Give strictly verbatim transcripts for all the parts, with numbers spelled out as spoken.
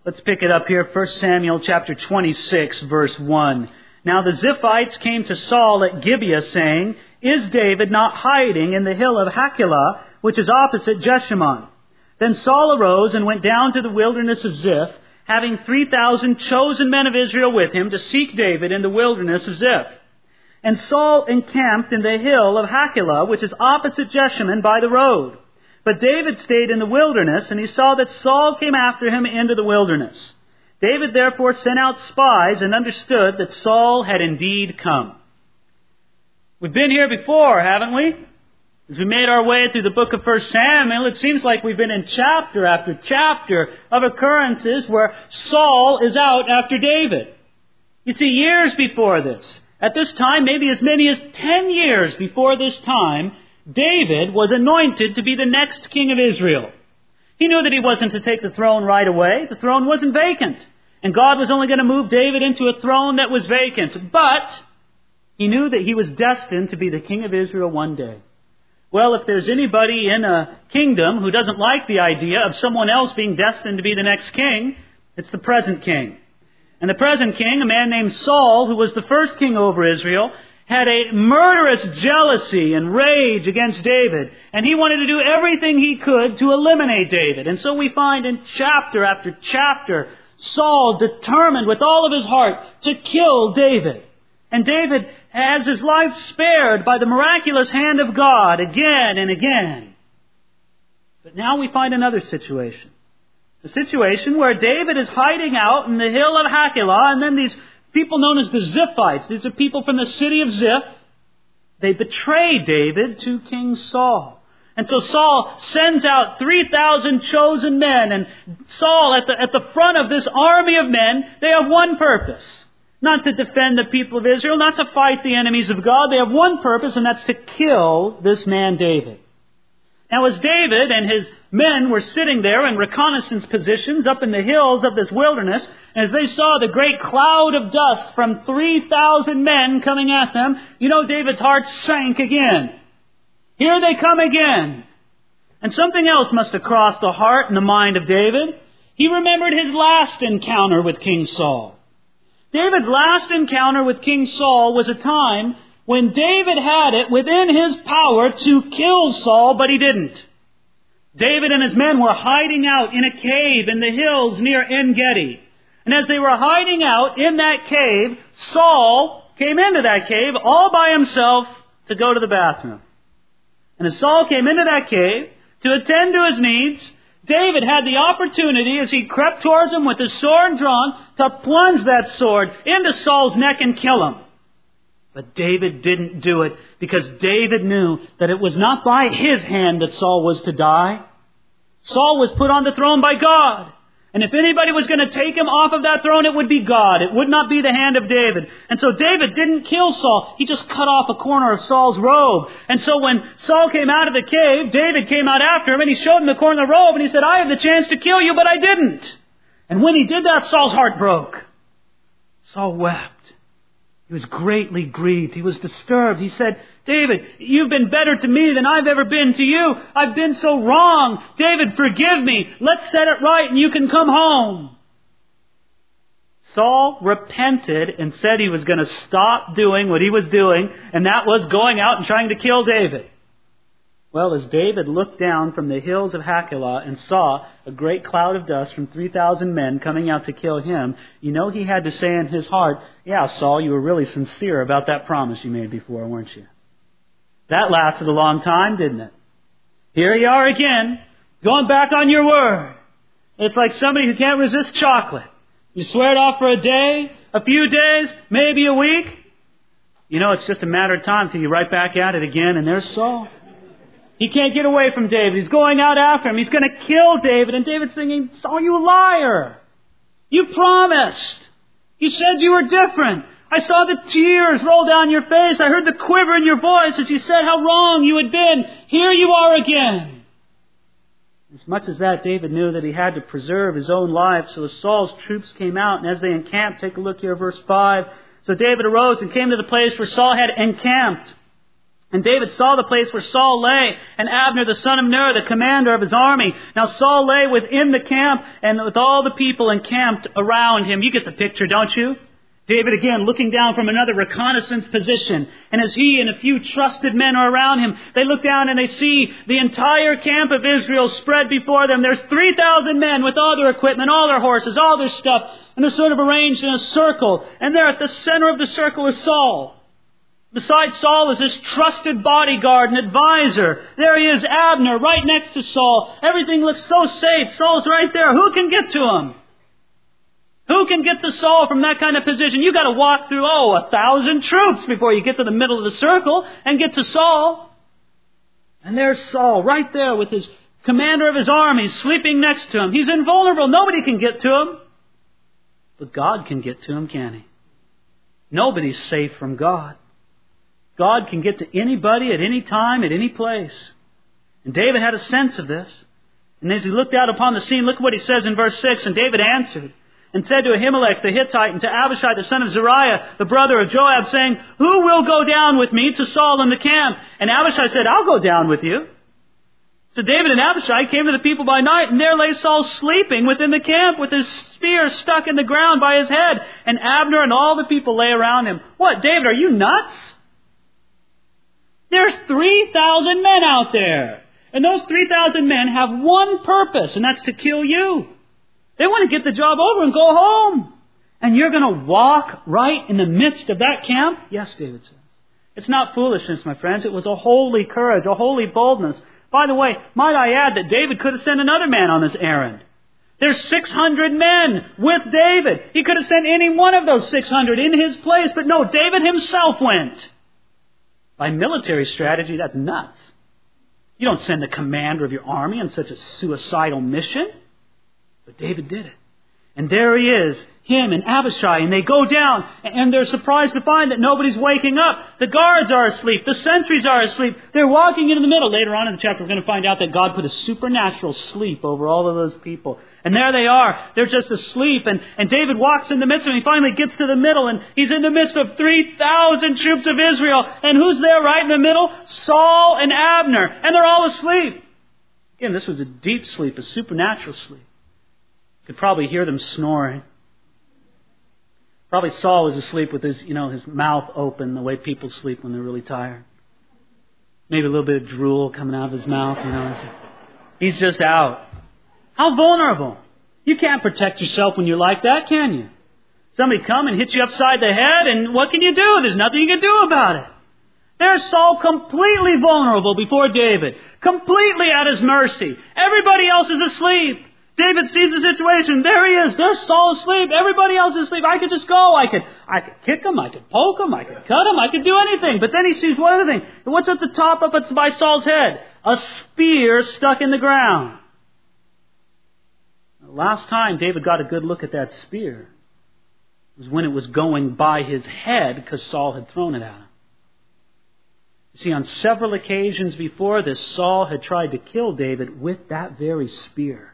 Let's pick it up here, First Samuel chapter twenty-six, verse one. Now the Ziphites came to Saul at Gibeah, saying, Is David not hiding in the hill of Hachilah, which is opposite Jeshimon? Then Saul arose and went down to the wilderness of Ziph, having three thousand chosen men of Israel with him to seek David in the wilderness of Ziph. And Saul encamped in the hill of Hachilah, which is opposite Jeshimon by the road. But David stayed in the wilderness, and he saw that Saul came after him into the wilderness. David therefore sent out spies and understood that Saul had indeed come. We've been here before, haven't we? As we made our way through the book of First Samuel, it seems like we've been in chapter after chapter of occurrences where Saul is out after David. You see, years before this, at this time, maybe as many as ten years before this time, David was anointed to be the next king of Israel. He knew that he wasn't to take the throne right away. The throne wasn't vacant. And God was only going to move David into a throne that was vacant. But he knew that he was destined to be the king of Israel one day. Well, if there's anybody in a kingdom who doesn't like the idea of someone else being destined to be the next king, it's the present king. And the present king, a man named Saul, who was the first king over Israel, had a murderous jealousy and rage against David. And he wanted to do everything he could to eliminate David. And so we find in chapter after chapter, Saul determined with all of his heart to kill David. And David has his life spared by the miraculous hand of God again and again. But now we find another situation. A situation where David is hiding out in the hill of Hachilah, and then these people known as the Ziphites, these are people from the city of Ziph, they betray David to King Saul. And so Saul sends out three thousand chosen men, and Saul at the, at the front of this army of men, they have one purpose. Not to defend the people of Israel, not to fight the enemies of God. They have one purpose, and that's to kill this man David. Now, as David and his men were sitting there in reconnaissance positions up in the hills of this wilderness, as they saw the great cloud of dust from three thousand men coming at them, you know, David's heart sank again. Here they come again. And something else must have crossed the heart and the mind of David. He remembered his last encounter with King Saul. David's last encounter with King Saul was a time when David had it within his power to kill Saul, but he didn't. David and his men were hiding out in a cave in the hills near En-Gedi. And as they were hiding out in that cave, Saul came into that cave all by himself to go to the bathroom. And as Saul came into that cave to attend to his needs, David had the opportunity, as he crept towards him with his sword drawn, to plunge that sword into Saul's neck and kill him. But David didn't do it because David knew that it was not by his hand that Saul was to die. Saul was put on the throne by God. And if anybody was going to take him off of that throne, it would be God. It would not be the hand of David. And so David didn't kill Saul. He just cut off a corner of Saul's robe. And so when Saul came out of the cave, David came out after him and he showed him the corner of the robe and he said, I have the chance to kill you, but I didn't. And when he did that, Saul's heart broke. Saul wept. He was greatly grieved. He was disturbed. He said, David, you've been better to me than I've ever been to you. I've been so wrong. David, forgive me. Let's set it right and you can come home. Saul repented and said he was going to stop doing what he was doing, and that was going out and trying to kill David. Well, as David looked down from the hills of Hachilah and saw a great cloud of dust from three thousand men coming out to kill him, you know he had to say in his heart, yeah, Saul, you were really sincere about that promise you made before, weren't you? That lasted a long time, didn't it? Here you are again, going back on your word. It's like somebody who can't resist chocolate. You swear it off for a day, a few days, maybe a week. You know, it's just a matter of time till you're right back at it again, and there's Saul. He can't get away from David. He's going out after him. He's going to kill David. And David's thinking, Saul, you liar. You promised. You said you were different. I saw the tears roll down your face. I heard the quiver in your voice as you said how wrong you had been. Here you are again. As much as that, David knew that he had to preserve his own life. So as Saul's troops came out, and as they encamped, take a look here, verse five. So David arose and came to the place where Saul had encamped. And David saw the place where Saul lay, and Abner the son of Ner, the commander of his army. Now Saul lay within the camp, and with all the people encamped around him. You get the picture, don't you? David again looking down from another reconnaissance position. And as he and a few trusted men are around him, they look down and they see the entire camp of Israel spread before them. There's three thousand men with all their equipment, all their horses, all their stuff. And they're sort of arranged in a circle. And there at the center of the circle is Saul. Beside Saul is his trusted bodyguard and advisor. There he is, Abner, right next to Saul. Everything looks so safe. Saul's right there. Who can get to him? Who can get to Saul from that kind of position? You've got to walk through, oh, a thousand troops before you get to the middle of the circle and get to Saul. And there's Saul right there with his commander of his army sleeping next to him. He's invulnerable. Nobody can get to him. But God can get to him, can he? Nobody's safe from God. God can get to anybody at any time, at any place. And David had a sense of this. And as he looked out upon the scene, look what he says in verse six. And David answered and said to Ahimelech the Hittite and to Abishai the son of Zeruiah, the brother of Joab, saying, Who will go down with me to Saul in the camp? And Abishai said, I'll go down with you. So David and Abishai came to the people by night, and there lay Saul sleeping within the camp with his spear stuck in the ground by his head. And Abner and all the people lay around him. What, David, are you nuts? There's three thousand men out there. And those three thousand men have one purpose, and that's to kill you. They want to get the job over and go home. And you're going to walk right in the midst of that camp? Yes, David says. It's not foolishness, my friends. It was a holy courage, a holy boldness. By the way, might I add that David could have sent another man on this errand. There's six hundred men with David. He could have sent any one of those six hundred in his place. But no, David himself went. By military strategy, that's nuts. You don't send the commander of your army on such a suicidal mission. But David did it. And there he is, him and Abishai, and they go down, and they're surprised to find that nobody's waking up. The guards are asleep. The sentries are asleep. They're walking into the middle. Later on in the chapter, we're going to find out that God put a supernatural sleep over all of those people. And there they are. They're just asleep. And, and David walks in the midst of them. He finally gets to the middle, and he's in the midst of three thousand troops of Israel. And who's there right in the middle? Saul and Abner. And they're all asleep. Again, this was a deep sleep, a supernatural sleep. Could probably hear them snoring. Probably Saul was asleep with his, you know, his mouth open, the way people sleep when they're really tired. Maybe a little bit of drool coming out of his mouth, you know. He's just out. How vulnerable. You can't protect yourself when you're like that, can you? Somebody come and hit you upside the head, and what can you do? There's nothing you can do about it. There's Saul completely vulnerable before David. Completely at his mercy. Everybody else is asleep. David sees the situation. There he is. There's Saul asleep. Everybody else is asleep. I could just go. I could I could kick him. I could poke him. I could cut him. I could do anything. But then he sees one other thing. What's at the top up by Saul's head? A spear stuck in the ground. The last time David got a good look at that spear was when it was going by his head because Saul had thrown it at him. You see, on several occasions before this, Saul had tried to kill David with that very spear.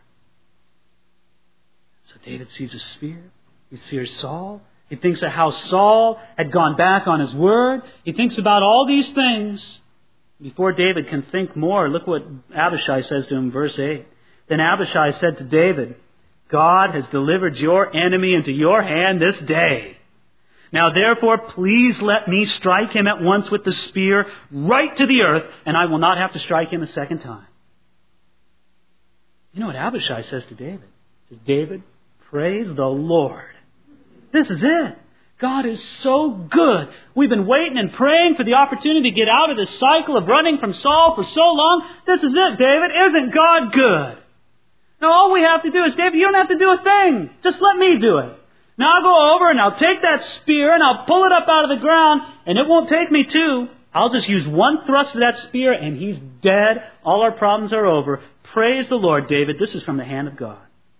So David sees a spear. He sees Saul. He thinks of how Saul had gone back on his word. He thinks about all these things. Before David can think more, look what Abishai says to him in verse eight. Then Abishai said to David, God has delivered your enemy into your hand this day. Now therefore, please let me strike him at once with the spear right to the earth, and I will not have to strike him a second time. You know what Abishai says to David? He says, David, praise the Lord. This is it. God is so good. We've been waiting and praying for the opportunity to get out of this cycle of running from Saul for so long. This is it, David. Isn't God good? Now all we have to do is, David, you don't have to do a thing. Just let me do it. Now I'll go over and I'll take that spear and I'll pull it up out of the ground, and it won't take me two. I'll just use one thrust of that spear and he's dead. All our problems are over. Praise the Lord, David. This is from the hand of God.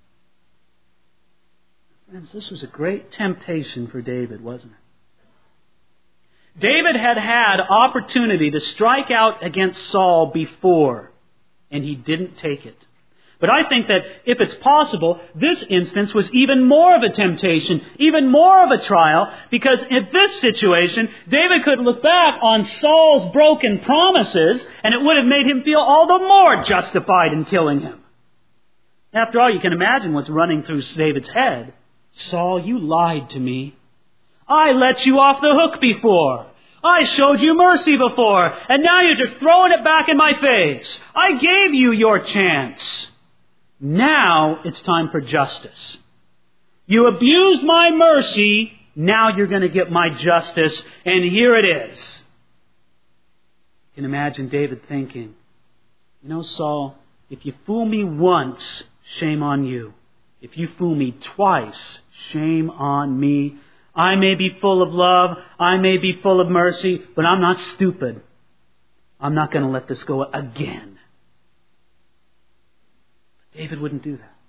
Friends, this was a great temptation for David, wasn't it? David had had opportunity to strike out against Saul before, and he didn't take it. But I think that if it's possible, this instance was even more of a temptation, even more of a trial, because in this situation, David could look back on Saul's broken promises, and it would have made him feel all the more justified in killing him. After all, you can imagine what's running through David's head. Saul, you lied to me. I let you off the hook before. I showed you mercy before, and now you're just throwing it back in my face. I gave you your chance. Now it's time for justice. You abused my mercy, now you're going to get my justice, and here it is. You can imagine David thinking, you know, Saul, if you fool me once, shame on you. If you fool me twice, shame on me. I may be full of love, I may be full of mercy, but I'm not stupid. I'm not going to let this go again. David wouldn't do that.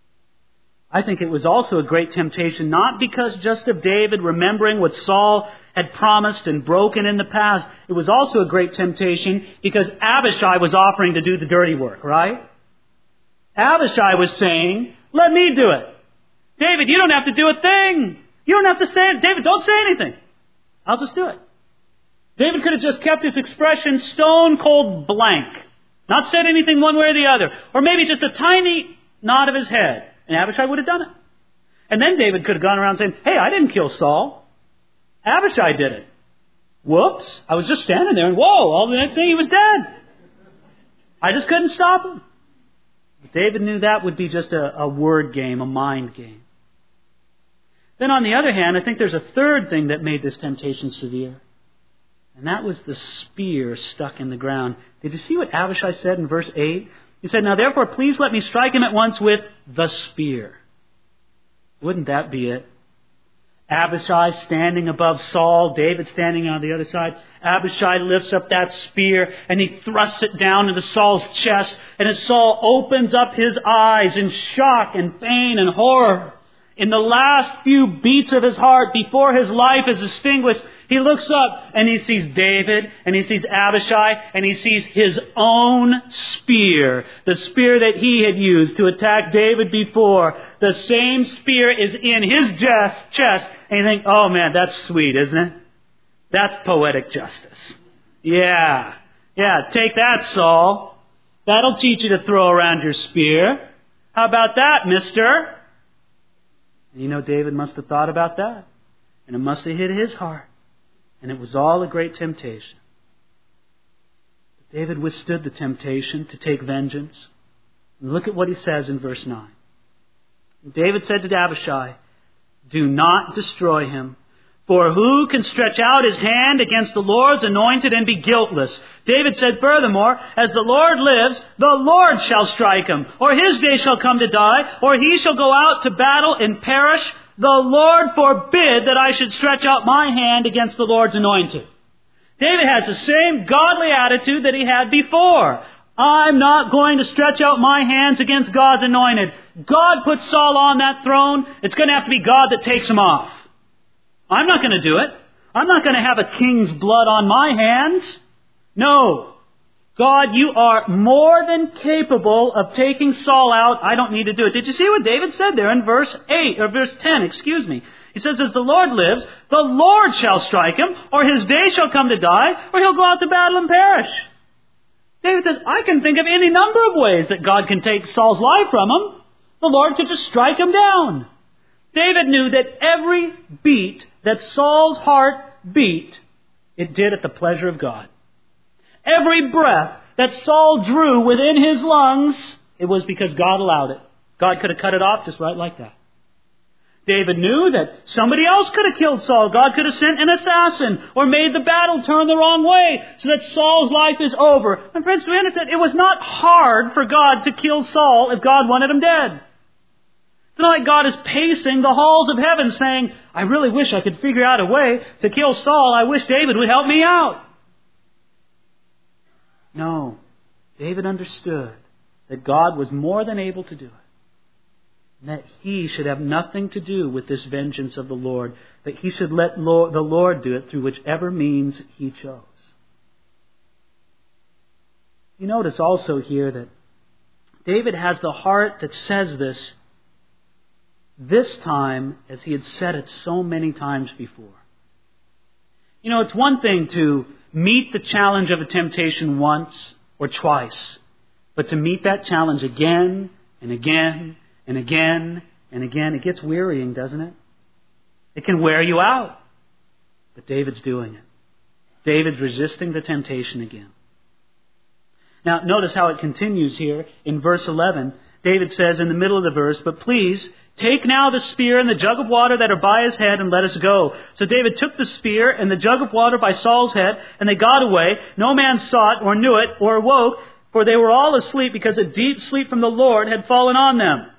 I think it was also a great temptation, not because just of David remembering what Saul had promised and broken in the past. It was also a great temptation because Abishai was offering to do the dirty work, right? Abishai was saying, let me do it. David, you don't have to do a thing. You don't have to say it. David, don't say anything. I'll just do it. David could have just kept his expression stone cold blank. Not said anything one way or the other. Or maybe just a tiny nod of his head. And Abishai would have done it. And then David could have gone around saying, hey, I didn't kill Saul. Abishai did it. Whoops. I was just standing there and whoa, all the next thing he was dead. I just couldn't stop him. But David knew that would be just a, a word game, a mind game. Then on the other hand, I think there's a third thing that made this temptation severe. And that was the spear stuck in the ground. Did you see what Abishai said in verse eight? He said, now therefore please let me strike him at once with the spear. Wouldn't that be it? Abishai standing above Saul, David standing on the other side. Abishai lifts up that spear and he thrusts it down into Saul's chest. And as Saul opens up his eyes in shock and pain and horror, in the last few beats of his heart before his life is extinguished, he looks up and he sees David and he sees Abishai and he sees his own spear. The spear that he had used to attack David before. The same spear is in his chest. And you think, oh man, that's sweet, isn't it? That's poetic justice. Yeah. Yeah, take that, Saul. That'll teach you to throw around your spear. How about that, mister? And you know, David must have thought about that. And it must have hit his heart. And it was all a great temptation. But David withstood the temptation to take vengeance. And look at what he says in verse nine. David said to Abishai, do not destroy him. For who can stretch out his hand against the Lord's anointed and be guiltless? David said furthermore, as the Lord lives, the Lord shall strike him, or his day shall come to die, or he shall go out to battle and perish. The Lord forbid that I should stretch out my hand against the Lord's anointed. David has the same godly attitude that he had before. I'm not going to stretch out my hands against God's anointed. God put Saul on that throne. It's going to have to be God that takes him off. I'm not going to do it. I'm not going to have a king's blood on my hands. No. God, you are more than capable of taking Saul out. I don't need to do it. Did you see what David said there in verse eight, or verse ten, excuse me? He says, as the Lord lives, the Lord shall strike him, or his day shall come to die, or he'll go out to battle and perish. David says, I can think of any number of ways that God can take Saul's life from him. The Lord could just strike him down. David knew that every beat that Saul's heart beat, it did at the pleasure of God. Every breath that Saul drew within his lungs, it was because God allowed it. God could have cut it off just right like that. David knew that somebody else could have killed Saul. God could have sent an assassin or made the battle turn the wrong way so that Saul's life is over. And friends, to understand, it was not hard for God to kill Saul if God wanted him dead. It's not like God is pacing the halls of heaven saying, I really wish I could figure out a way to kill Saul. I wish David would help me out. No. David understood that God was more than able to do it. And that he should have nothing to do with this vengeance of the Lord. That he should let Lord, the Lord do it through whichever means he chose. You notice also here that David has the heart that says this this time as he had said it so many times before. You know, it's one thing to meet the challenge of a temptation once or twice, but to meet that challenge again and again and again and again, it gets wearying, doesn't it? It can wear you out. But David's doing it. David's resisting the temptation again. Now, notice how it continues here in verse eleven. David says in the middle of the verse, "But please, take now the spear and the jug of water that are by his head, and let us go." So David took the spear and the jug of water by Saul's head, and they got away. No man saw it or knew it or awoke, for they were all asleep, because a deep sleep from the Lord had fallen on them.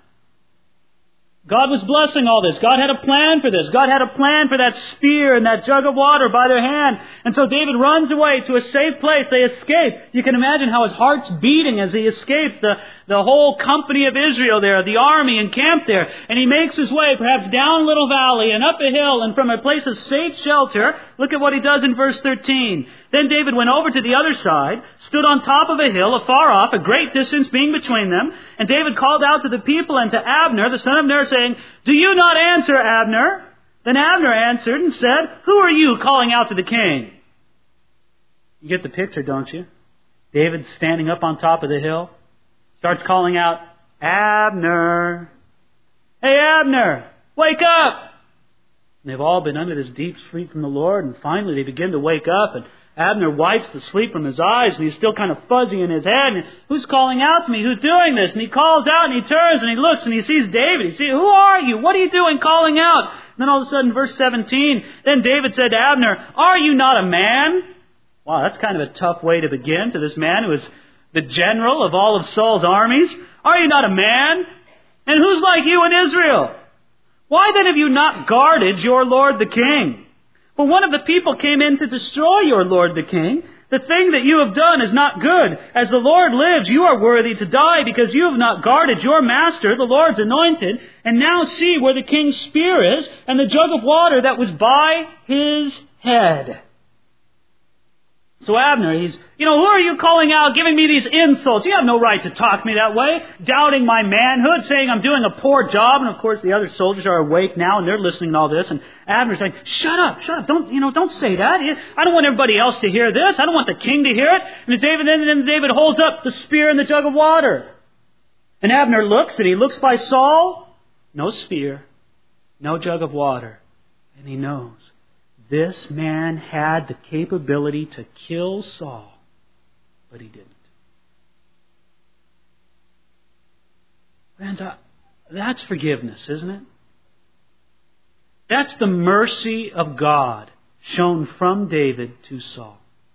God was blessing all this. God had a plan for this. God had a plan for that spear and that jug of water by their hand. And so David runs away to a safe place. They escape. You can imagine how his heart's beating as he escapes the, the whole company of Israel there, the army encamped there. And he makes his way perhaps down a little valley and up a hill and from a place of safe shelter. Look at what he does in verse thirteen. Then David went over to the other side, stood on top of a hill afar off, a great distance being between them. And David called out to the people and to Abner, the son of Ner, saying, "Do you not answer, Abner?" Then Abner answered and said, "Who are you calling out to the king?" You get the picture, don't you? David standing up on top of the hill, starts calling out, "Abner! Hey, Abner! Wake up!" And they've all been under this deep sleep from the Lord, and finally they begin to wake up, and Abner wipes the sleep from his eyes, and he's still kind of fuzzy in his head. And who's calling out to me? Who's doing this? And he calls out, and he turns, and he looks, and he sees David. He says, "Who are you? What are you doing calling out?" And then all of a sudden, verse seventeen, then David said to Abner, "Are you not a man?" Wow, that's kind of a tough way to begin to this man who is the general of all of Saul's armies. "Are you not a man? And who's like you in Israel? Why then have you not guarded your lord the king? For one of the people came in to destroy your lord the king. The thing that you have done is not good. As the Lord lives, you are worthy to die, because you have not guarded your master, the Lord's anointed. And now see where the king's spear is, and the jug of water that was by his head." So Abner, he's, you know, "Who are you calling out, giving me these insults? You have no right to talk to me that way, doubting my manhood, saying I'm doing a poor job." And of course the other soldiers are awake now, and they're listening to all this. And Abner's like, "Shut up, shut up, don't, you know, don't say that. I don't want everybody else to hear this. I don't want the king to hear it." And David, then, then David holds up the spear and the jug of water. And Abner looks, and he looks by Saul. No spear, no jug of water. And he knows this man had the capability to kill Saul, but he didn't. Friends, that's forgiveness, isn't it? That's the mercy of God shown from David to Saul.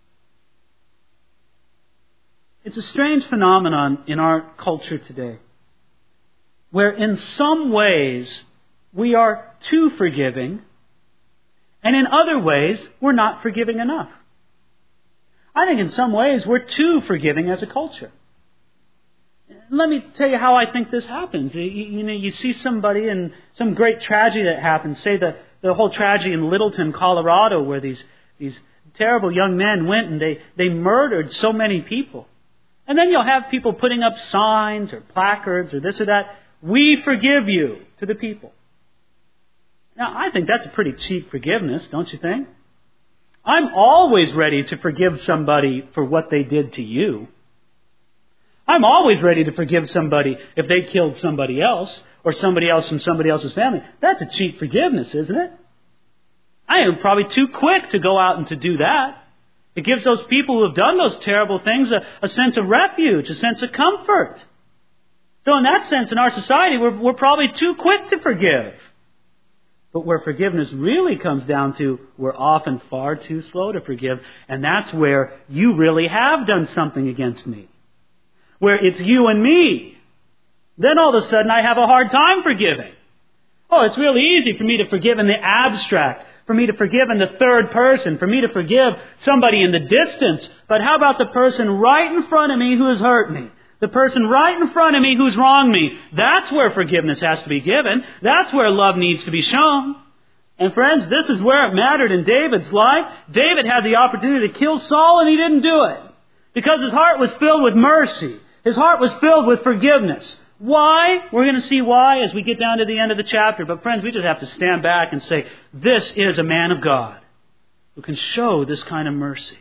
It's a strange phenomenon in our culture today, where in some ways we are too forgiving, and in other ways, we're not forgiving enough. I think in some ways, we're too forgiving as a culture. Let me tell you how I think this happens. You, you know, you see somebody in some great tragedy that happens, say the, the whole tragedy in Littleton, Colorado, where these, these terrible young men went and they, they murdered so many people. And then you'll have people putting up signs or placards or this or that, "We forgive you," to the people. Now, I think that's a pretty cheap forgiveness, don't you think? I'm always ready to forgive somebody for what they did to you. I'm always ready to forgive somebody if they killed somebody else or somebody else from somebody else's family. That's a cheap forgiveness, isn't it? I am probably too quick to go out and to do that. It gives those people who have done those terrible things a, a sense of refuge, a sense of comfort. So in that sense, in our society, we're, we're probably too quick to forgive. But where forgiveness really comes down to, we're often far too slow to forgive. And that's where you really have done something against me. Where it's you and me. Then all of a sudden I have a hard time forgiving. Oh, it's really easy for me to forgive in the abstract. For me to forgive in the third person. For me to forgive somebody in the distance. But how about the person right in front of me who has hurt me? The person right in front of me who's wronged me. That's where forgiveness has to be given. That's where love needs to be shown. And friends, this is where it mattered in David's life. David had the opportunity to kill Saul and he didn't do it. Because his heart was filled with mercy. His heart was filled with forgiveness. Why? We're going to see why as we get down to the end of the chapter. But friends, we just have to stand back and say, this is a man of God who can show this kind of mercy.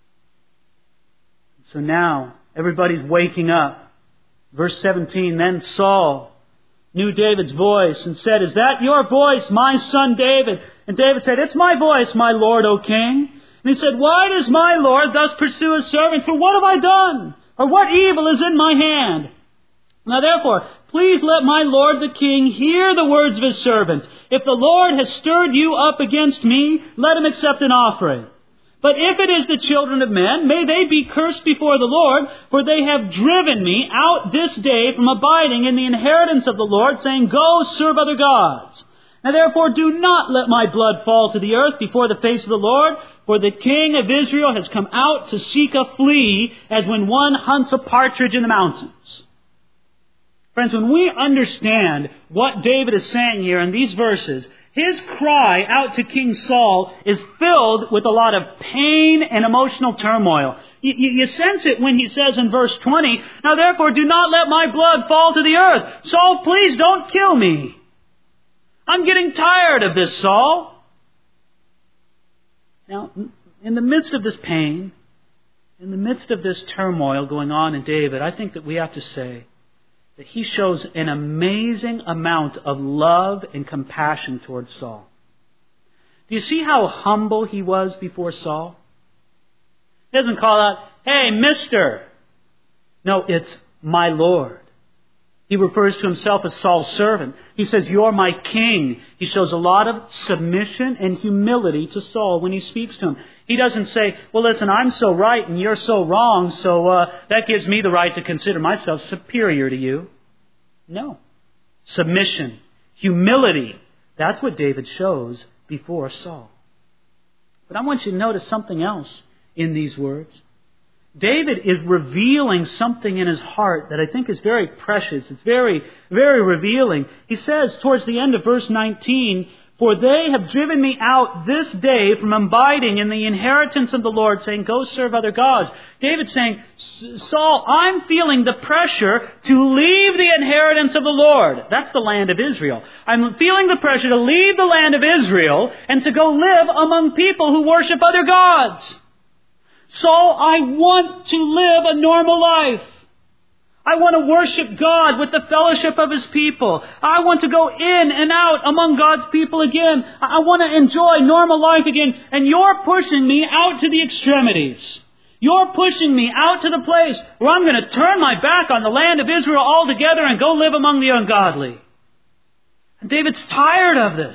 So now, everybody's waking up. Verse seventeen, then Saul knew David's voice and said, is that your voice, my son David? And David said, it's my voice, my Lord, O king. And he said, why does my Lord thus pursue his servant? For what have I done? Or what evil is in my hand? Now therefore, please let my Lord the king hear the words of his servant. If the Lord has stirred you up against me, let him accept an offering. But if it is the children of men, may they be cursed before the Lord, for they have driven me out this day from abiding in the inheritance of the Lord, saying, go serve other gods. Now therefore do not let my blood fall to the earth before the face of the Lord, for the king of Israel has come out to seek a flea, as when one hunts a partridge in the mountains. Friends, when we understand what David is saying here in these verses, his cry out to King Saul is filled with a lot of pain and emotional turmoil. You, you, you sense it when he says in verse twenty, now therefore do not let my blood fall to the earth. Saul, please don't kill me. I'm getting tired of this, Saul. Now, in the midst of this pain, in the midst of this turmoil going on in David, I think that we have to say that he shows an amazing amount of love and compassion towards Saul. Do you see how humble he was before Saul? He doesn't call out, hey, mister. No, it's my Lord. He refers to himself as Saul's servant. He says, you're my king. He shows a lot of submission and humility to Saul when he speaks to him. He doesn't say, well, listen, I'm so right and you're so wrong, so uh, that gives me the right to consider myself superior to you. No. Submission, humility, that's what David shows before Saul. But I want you to notice something else in these words. David is revealing something in his heart that I think is very precious. It's very, very revealing. He says towards the end of verse nineteen, for they have driven me out this day from abiding in the inheritance of the Lord, saying, go serve other gods. David's saying, Saul, I'm feeling the pressure to leave the inheritance of the Lord. That's the land of Israel. I'm feeling the pressure to leave the land of Israel and to go live among people who worship other gods. Saul, I want to live a normal life. I want to worship God with the fellowship of His people. I want to go in and out among God's people again. I want to enjoy normal life again. And you're pushing me out to the extremities. You're pushing me out to the place where I'm going to turn my back on the land of Israel altogether and go live among the ungodly. And David's tired of this.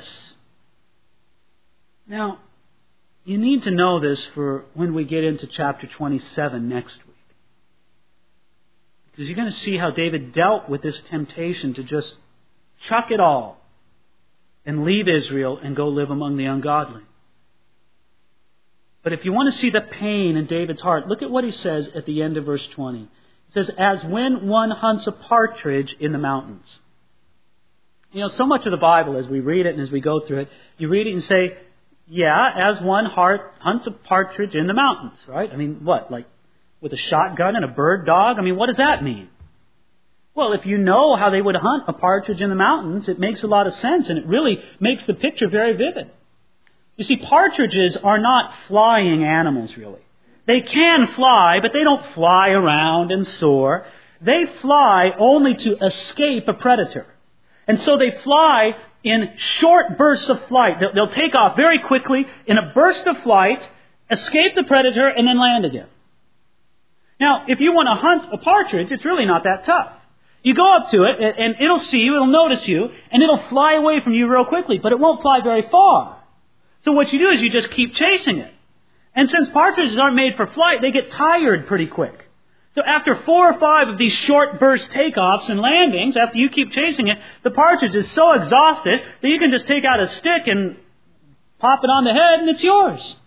Now, you need to know this for when we get into chapter twenty-seven next week. Because you're going to see how David dealt with this temptation to just chuck it all and leave Israel and go live among the ungodly. But if you want to see the pain in David's heart, look at what he says at the end of verse twenty. He says, as when one hunts a partridge in the mountains. You know, so much of the Bible, as we read it and as we go through it, you read it and say, yeah, as one heart hunts a partridge in the mountains, right? I mean, what, like with a shotgun and a bird dog? I mean, what does that mean? Well, if you know how they would hunt a partridge in the mountains, it makes a lot of sense, and it really makes the picture very vivid. You see, partridges are not flying animals, really. They can fly, but they don't fly around and soar. They fly only to escape a predator. And so they fly in short bursts of flight. They'll take off very quickly in a burst of flight, escape the predator, and then land again. Now, if you want to hunt a partridge, it's really not that tough. You go up to it, and it'll see you, it'll notice you, and it'll fly away from you real quickly, but it won't fly very far. So what you do is you just keep chasing it. And since partridges aren't made for flight, they get tired pretty quick. So after four or five of these short burst takeoffs and landings, after you keep chasing it, the partridge is so exhausted that you can just take out a stick and pop it on the head and it's yours.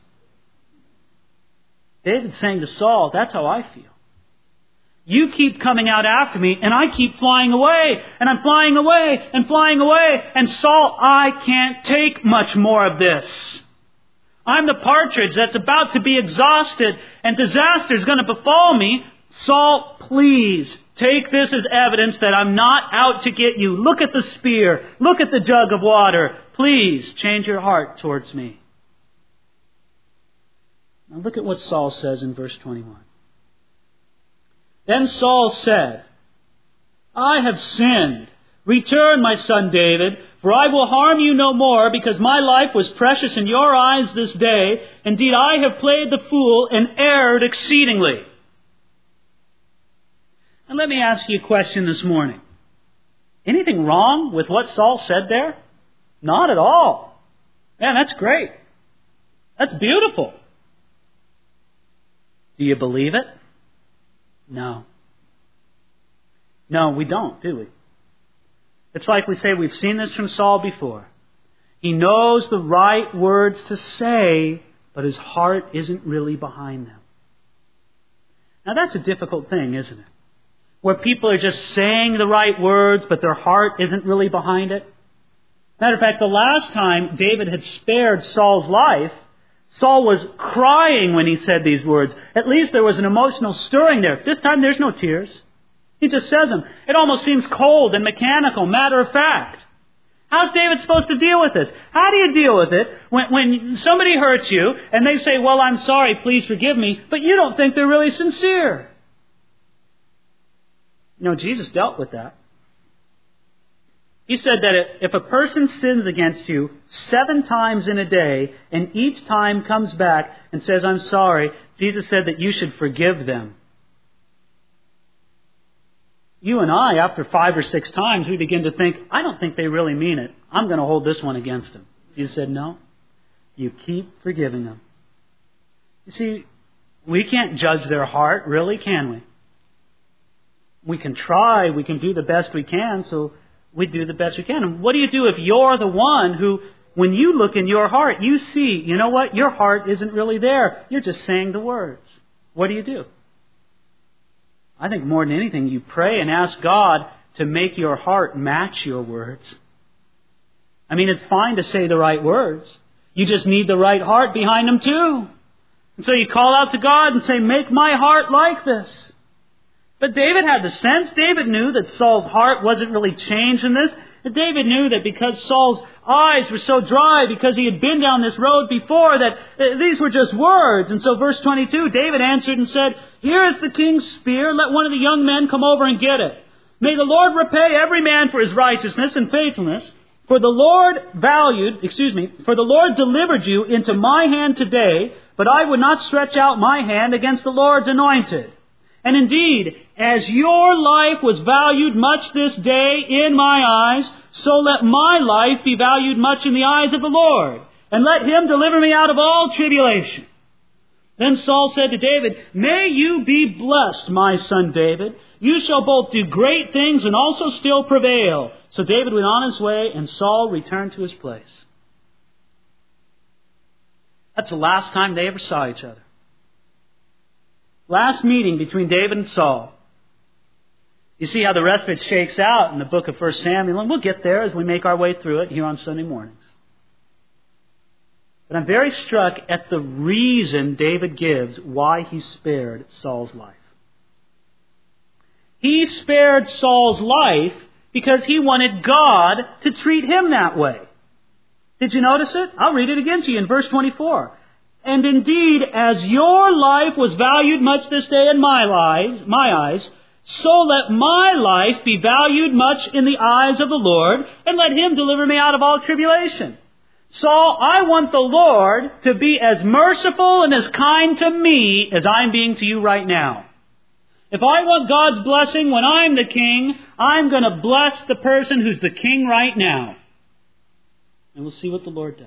David's saying to Saul, that's how I feel. You keep coming out after me and I keep flying away and I'm flying away and flying away. And Saul, I can't take much more of this. I'm the partridge that's about to be exhausted and disaster is going to befall me. Saul, please Take this as evidence that I'm not out to get you. Look at the spear. Look at the jug of water. Please change your heart towards me. Now look at what Saul says in verse twenty-one. Then Saul said, I have sinned. Return, my son David, for I will harm you no more, because my life was precious in your eyes this day. Indeed, I have played the fool and erred exceedingly. And let me ask you a question this morning. Anything wrong with what Saul said there? Not at all. Man, that's great. That's beautiful. Do you believe it? No. No, we don't, do we? It's like we say, we've seen this from Saul before. He knows the right words to say, but his heart isn't really behind them. Now that's a difficult thing, isn't it? Where people are just saying the right words, but their heart isn't really behind it. Matter of fact, the last time David had spared Saul's life, Saul was crying when he said these words. At least there was an emotional stirring there. This time there's no tears. He just says them. It almost seems cold and mechanical, matter of fact. How's David supposed to deal with this? How do you deal with it when, when somebody hurts you and they say, well, I'm sorry, please forgive me, but you don't think they're really sincere? You know, Jesus dealt with that. He said that if a person sins against you seven times in a day and each time comes back and says, I'm sorry, Jesus said that you should forgive them. You and I, after five or six times, we begin to think, I don't think they really mean it. I'm going to hold this one against them. Jesus said, no, you keep forgiving them. You see, we can't judge their heart, really, can we? We can try, we can do the best we can, so we do the best we can. And what do you do if you're the one who, when you look in your heart, you see, you know what, your heart isn't really there. You're just saying the words. What do you do? I think more than anything, you pray and ask God to make your heart match your words. I mean, it's fine to say the right words. You just need the right heart behind them too. And so you call out to God and say, make my heart like this. But David had the sense. David knew that Saul's heart wasn't really changed in this. And David knew that because Saul's eyes were so dry, because he had been down this road before, that these were just words. And so verse twenty-two, David answered and said, here is the king's spear. Let one of the young men come over and get it. May the Lord repay every man for his righteousness and faithfulness. For the Lord valued, excuse me, for the Lord delivered you into my hand today, but I would not stretch out my hand against the Lord's anointed. And indeed, as your life was valued much this day in my eyes, so let my life be valued much in the eyes of the Lord. And let him deliver me out of all tribulation. Then Saul said to David, may you be blessed, my son David. You shall both do great things and also still prevail. So David went on his way, and Saul returned to his place. That's the last time they ever saw each other. Last meeting between David and Saul. You see how the rest of it shakes out in the book of First Samuel, and we'll get there as we make our way through it here on Sunday mornings. But I'm very struck at the reason David gives why he spared Saul's life. He spared Saul's life because he wanted God to treat him that way. Did you notice it? I'll read it again to you in verse twenty-four. And indeed, as your life was valued much this day in my eyes, my eyes, so let my life be valued much in the eyes of the Lord, and let him deliver me out of all tribulation. Saul, I want the Lord to be as merciful and as kind to me as I'm being to you right now. If I want God's blessing when I'm the king, I'm going to bless the person who's the king right now. And we'll see what the Lord does.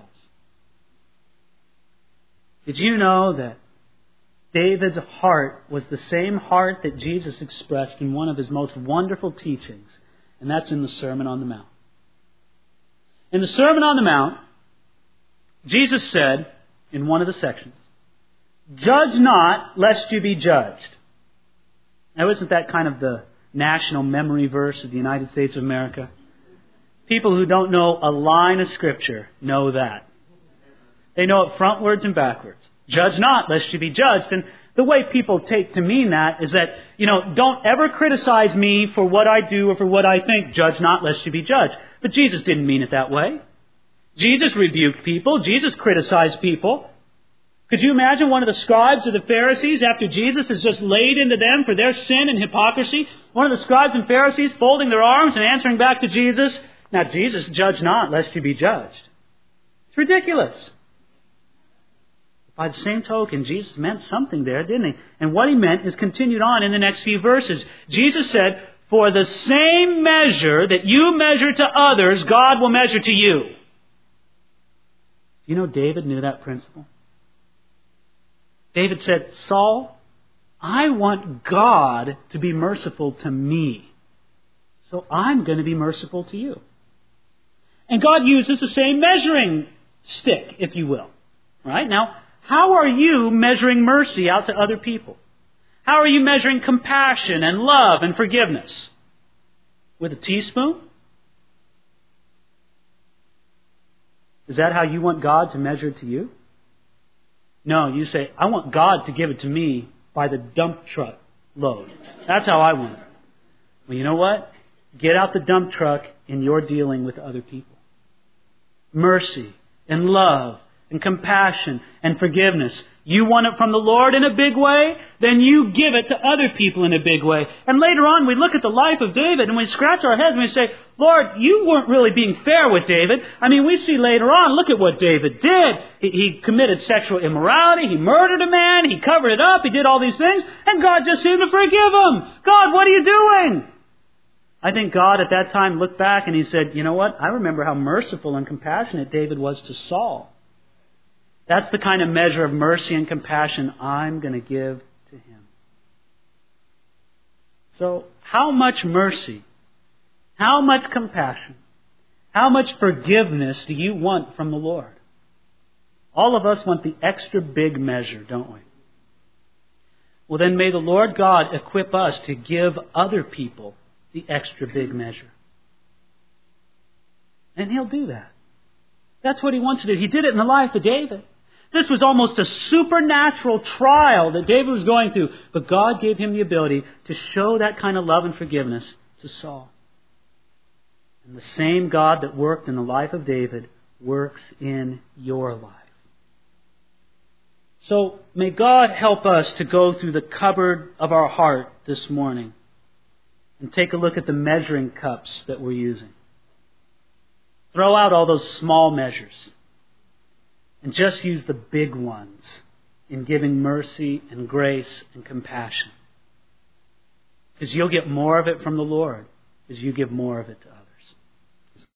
Did you know that David's heart was the same heart that Jesus expressed in one of his most wonderful teachings? And that's in the Sermon on the Mount. In the Sermon on the Mount, Jesus said in one of the sections, judge not, lest you be judged. Now, isn't that kind of the national memory verse of the United States of America? People who don't know a line of Scripture know that. They know it frontwards and backwards. Judge not, lest you be judged. And the way people take to mean that is that, you know, don't ever criticize me for what I do or for what I think. Judge not, lest you be judged. But Jesus didn't mean it that way. Jesus rebuked people. Jesus criticized people. Could you imagine one of the scribes or the Pharisees, after Jesus has just laid into them for their sin and hypocrisy, one of the scribes and Pharisees folding their arms and answering back to Jesus, now Jesus, judge not, lest you be judged. It's ridiculous. By the same token, Jesus meant something there, didn't he? And what he meant is continued on in the next few verses. Jesus said, for the same measure that you measure to others, God will measure to you. You know, David knew that principle. David said, Saul, I want God to be merciful to me. So I'm going to be merciful to you. And God uses the same measuring stick, if you will. Right? Now, how are you measuring mercy out to other people? How are you measuring compassion and love and forgiveness? With a teaspoon? Is that how you want God to measure it to you? No, you say, I want God to give it to me by the dump truck load. That's how I want it. Well, you know what? Get out the dump truck in your dealing with other people. Mercy and love and compassion and forgiveness. You want it from the Lord in a big way? Then you give it to other people in a big way. And later on, we look at the life of David and we scratch our heads and we say, Lord, you weren't really being fair with David. I mean, we see later on, look at what David did. He, he committed sexual immorality. He murdered a man. He covered it up. He did all these things. And God just seemed to forgive him. God, what are you doing? I think God at that time looked back and he said, you know what? I remember how merciful and compassionate David was to Saul. That's the kind of measure of mercy and compassion I'm going to give to him. So, how much mercy, how much compassion, how much forgiveness do you want from the Lord? All of us want the extra big measure, don't we? Well, then may the Lord God equip us to give other people the extra big measure. And He'll do that. That's what He wants to do. He did it in the life of David. This was almost a supernatural trial that David was going through. But God gave him the ability to show that kind of love and forgiveness to Saul. And the same God that worked in the life of David works in your life. So may God help us to go through the cupboard of our heart this morning and take a look at the measuring cups that we're using. Throw out all those small measures. And just use the big ones in giving mercy and grace and compassion. Because you'll get more of it from the Lord as you give more of it to others.